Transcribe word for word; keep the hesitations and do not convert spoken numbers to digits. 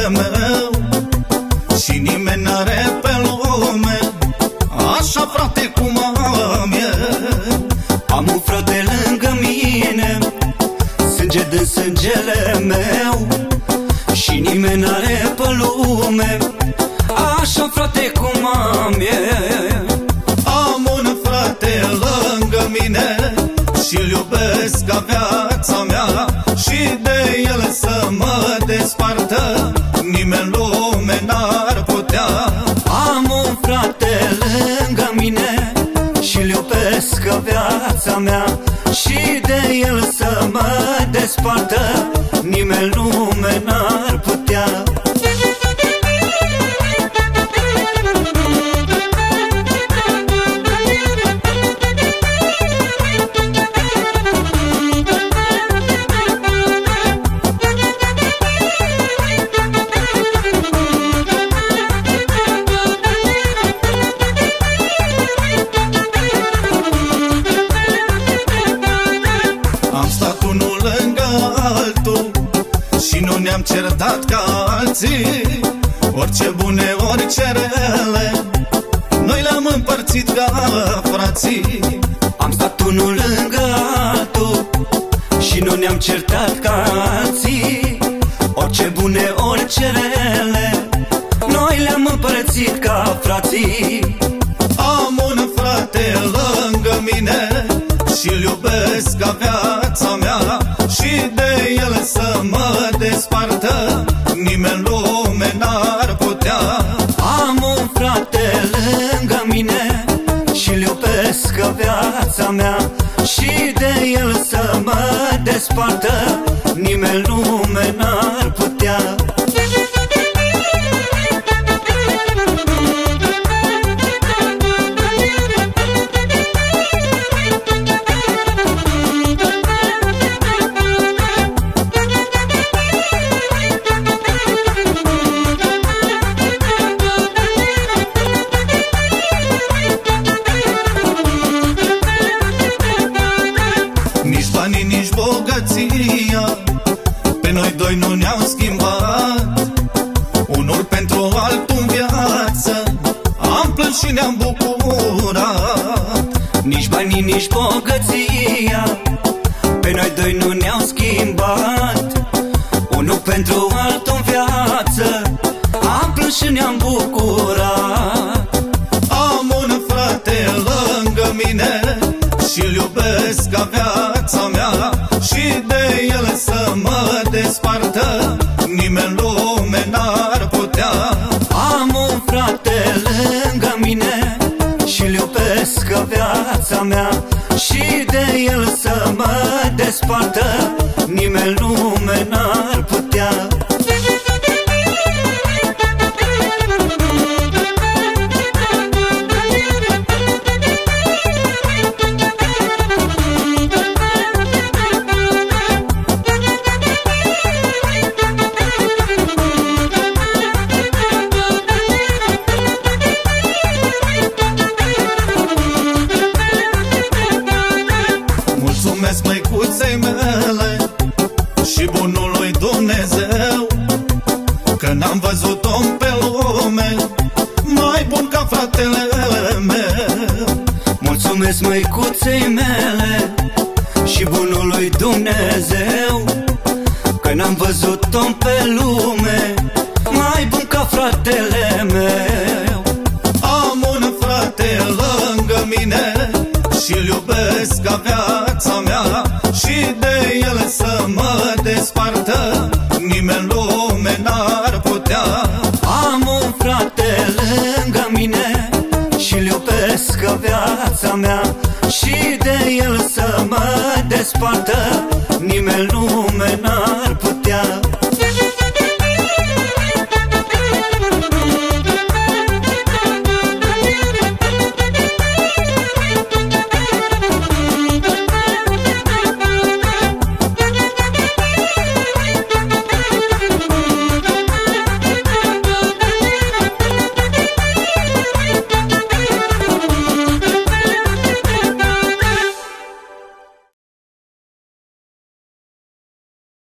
meu și nimeni n-are pe lume așa, frate, cum am eu. Am un frate lângă mine, sânge din sângele meu, și nimeni n-are pe lume așa, frate, cum am eu. Am un frate lângă mine și-l iubesc ca viața mea, și de el să mă despartă nimeni în lume n-ar putea. Am un frate lângă mine și-l iubesc ca viața mea, și de el să mă despartă nimeni în lume n-ar putea. Nu ne-am certat ca alții, orice bune, orice rele, noi le-am împărțit ca frații. Am stat unul lângă altul și nu ne-am certat ca alții, orice bune, orice rele, noi le-am împărțit ca frații. Am un frate lângă mine și-l iubesc ca viața mea, și de el să mă despartă nimeni în lume n-ar putea. Am un frate lângă mine și-l iubesc ca viața mea, și de el să mă despartă nimeni în lume n-ar putea. Nici bogăția pe noi doi nu ne-au schimbat, unul pentru altul în viață am plâns și ne-am bucurat. Nici banii, nici bogăția pe noi doi nu ne-au schimbat, unul pentru altul în viață am plâns și ne-am bucurat. Am un frate lângă mine și-l iubesc ca viața mea, și de el să mă despartă nimeni în lume n-ar putea. Am un frate lângă mine și-l iubesc ca viața mea, și de el să mă despartă nimeni în lume n-ar putea. Mulțumesc măicuței mele și bunului Dumnezeu, că n-am văzut om pe lume mai bun ca fratele meu. Mulțumesc măicuței mele și bunului Dumnezeu, că n-am văzut om pe lume mai bun ca fratele meu. Am un frate lângă mine și-l iubesc ca viața mea, și de el să mă despartă nimeni în lume n-ar putea. Am un frate lângă mine și-l iubesc ca viața mea, și de el să mă despartă nimeni în lume n-ar